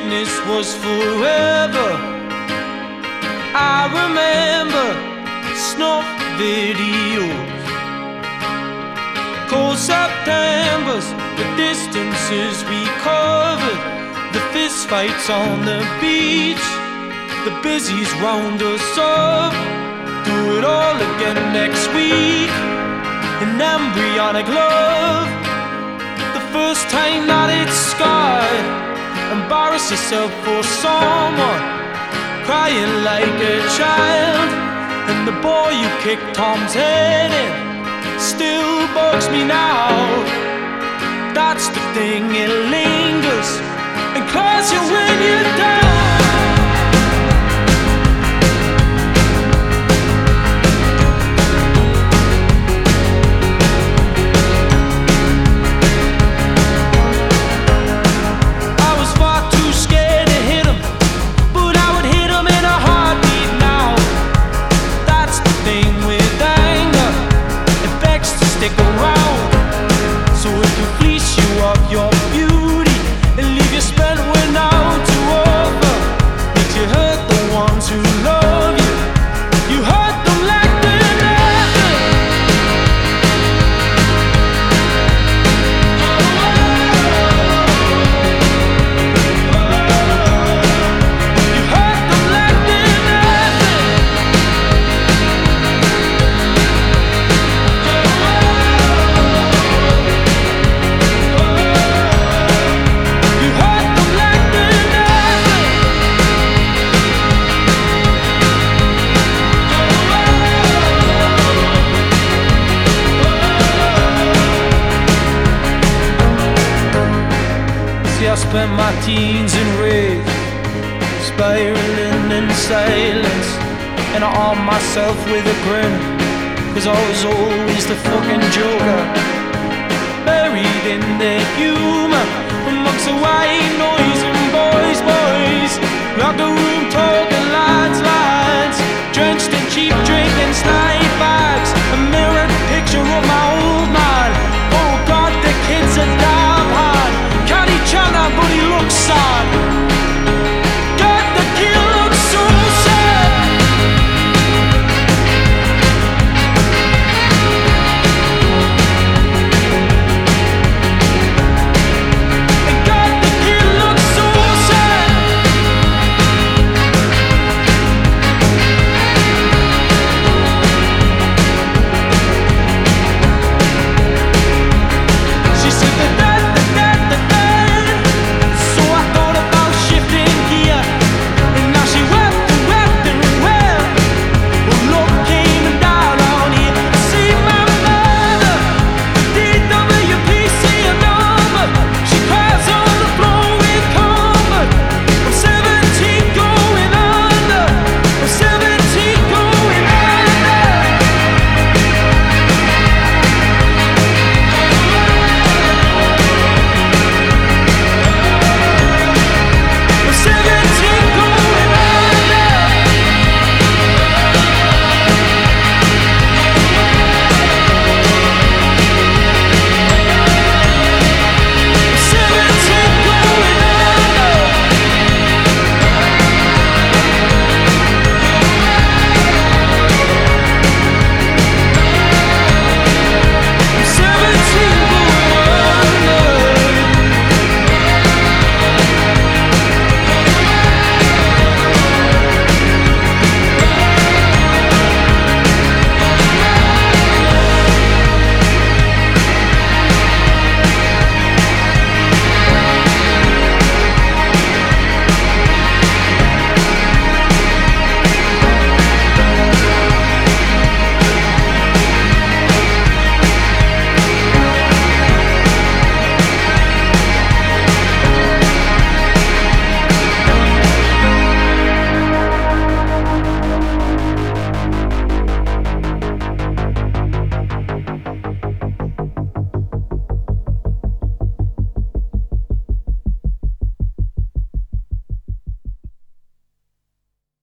this was forever. I remember snuff videos, cold Septembers, the distances we covered, the fist fights on the beach, the busies round us up. Do it all again next week. An embryonic love, the first time that it's scarred. Embarrass yourself for someone, crying like a child. And the boy you kicked Tom's head in still bugs me now. That's the thing, it lingers and claws you when you're down. Stick around, so it can fleece you of your beauty and leave you spent without to offer. Make you hurt the ones who love you. You hurt them like they're nothing. You hurt them like they're nothing. I spent my teens in rage, spiraling in silence, and I armed myself with a grin, 'cause I was always the fucking joker, buried in the humor amongst the white noise.